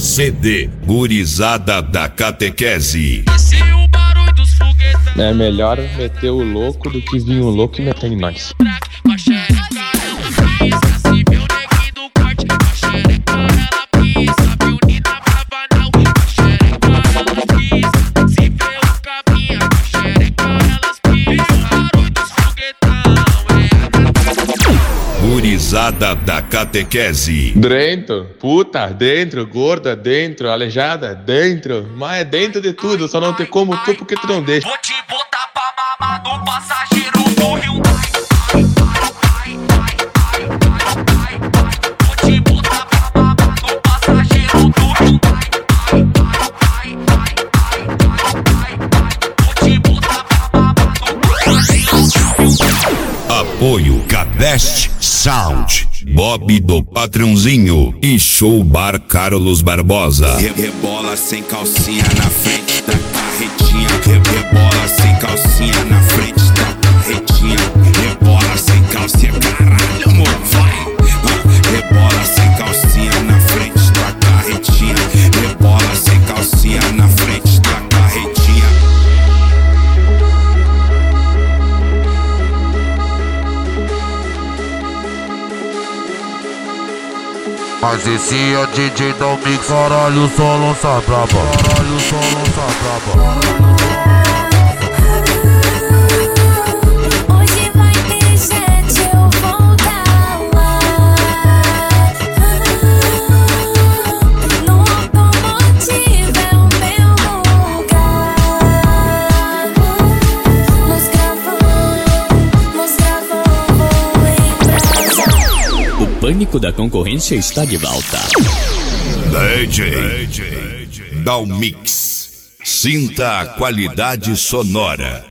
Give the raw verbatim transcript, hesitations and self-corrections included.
C D Gurizada da Catequese. É melhor meter o louco do que vir o louco e meter em nós. Gurizada da Catequese. Dentro, puta, dentro, gorda, dentro, aleijada, dentro. Mas é dentro de tudo, só não tem como tu porque tu não deixa. Vou te botar pra mamar no passageiro do Rio. Vou te botar pra mamar no passageiro do Rio. Vou te botar pra mamar no passageiro do Rio. Apoio Cadeste Sound, Bob do Patrãozinho e Show Bar Carlos Barbosa. Rebola sem calcinha na frente da carretinha. Rebola sem calcinha na frente da carretinha. Rebola sem calcinha, caralho, amor, vai. Rebola sem calcinha na frente da carretinha. Rebola sem calcinha na frente da carretinha. Mas esse é o D J da Mix. Caralho, só lança braba. Caralho, só lança braba. Hoje vai ter gente, eu vou dar lá. No automotivo é o meu lugar. Nos gravando, nos gravando, vou em brasa. O pânico da concorrência está de volta. D J Dalmix. Sinta a qualidade sonora.